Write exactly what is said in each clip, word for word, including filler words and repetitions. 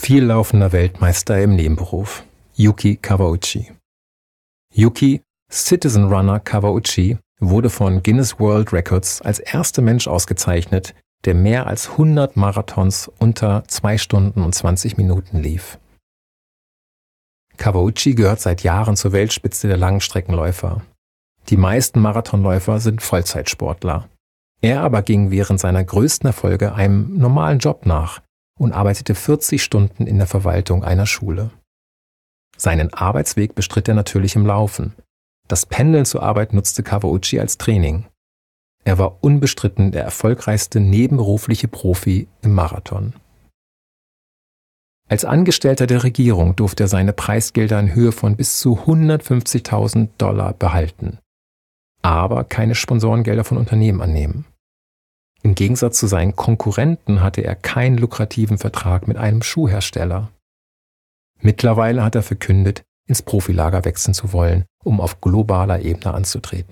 Viellaufender Weltmeister im Nebenberuf, Yuki Kawauchi. Yuki, Citizen Runner Kawauchi, wurde von Guinness World Records als erster Mensch ausgezeichnet, der mehr als hundert Marathons unter zwei Stunden und zwanzig Minuten lief. Kawauchi gehört seit Jahren zur Weltspitze der Langstreckenläufer. Die meisten Marathonläufer sind Vollzeitsportler. Er aber ging während seiner größten Erfolge einem normalen Job nach und arbeitete vierzig Stunden in der Verwaltung einer Schule. Seinen Arbeitsweg bestritt er natürlich im Laufen. Das Pendeln zur Arbeit nutzte Kawauchi als Training. Er war unbestritten der erfolgreichste nebenberufliche Profi im Marathon. Als Angestellter der Regierung durfte er seine Preisgelder in Höhe von bis zu hundertfünfzigtausend Dollar behalten, aber keine Sponsorengelder von Unternehmen annehmen. Im Gegensatz zu seinen Konkurrenten hatte er keinen lukrativen Vertrag mit einem Schuhhersteller. Mittlerweile hat er verkündet, ins Profilager wechseln zu wollen, um auf globaler Ebene anzutreten.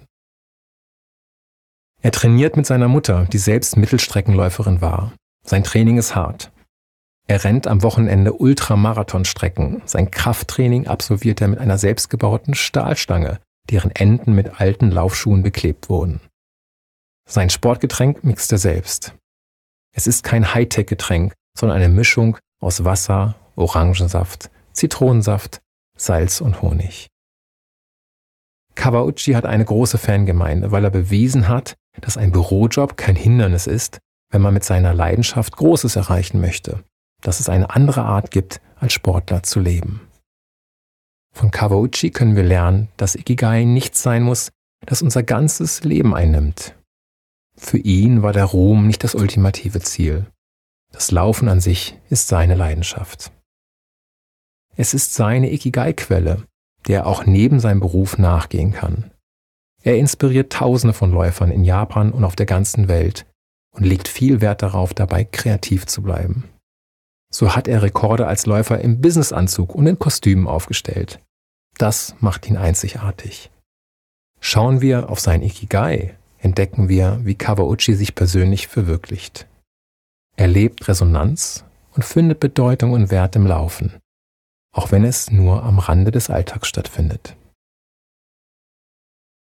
Er trainiert mit seiner Mutter, die selbst Mittelstreckenläuferin war. Sein Training ist hart. Er rennt am Wochenende Ultramarathonstrecken. Sein Krafttraining absolviert er mit einer selbstgebauten Stahlstange, deren Enden mit alten Laufschuhen beklebt wurden. Sein Sportgetränk mixt er selbst. Es ist kein Hightech-Getränk, sondern eine Mischung aus Wasser, Orangensaft, Zitronensaft, Salz und Honig. Kawauchi hat eine große Fangemeinde, weil er bewiesen hat, dass ein Bürojob kein Hindernis ist, wenn man mit seiner Leidenschaft Großes erreichen möchte, dass es eine andere Art gibt, als Sportler zu leben. Von Kawauchi können wir lernen, dass Ikigai nichts sein muss, das unser ganzes Leben einnimmt. Für ihn war der Ruhm nicht das ultimative Ziel. Das Laufen an sich ist seine Leidenschaft. Es ist seine Ikigai-Quelle, der er auch neben seinem Beruf nachgehen kann. Er inspiriert Tausende von Läufern in Japan und auf der ganzen Welt und legt viel Wert darauf, dabei kreativ zu bleiben. So hat er Rekorde als Läufer im Businessanzug und in Kostümen aufgestellt. Das macht ihn einzigartig. Schauen wir auf sein Ikigai, entdecken wir, wie Kawauchi sich persönlich verwirklicht. Er lebt Resonanz und findet Bedeutung und Wert im Laufen, auch wenn es nur am Rande des Alltags stattfindet.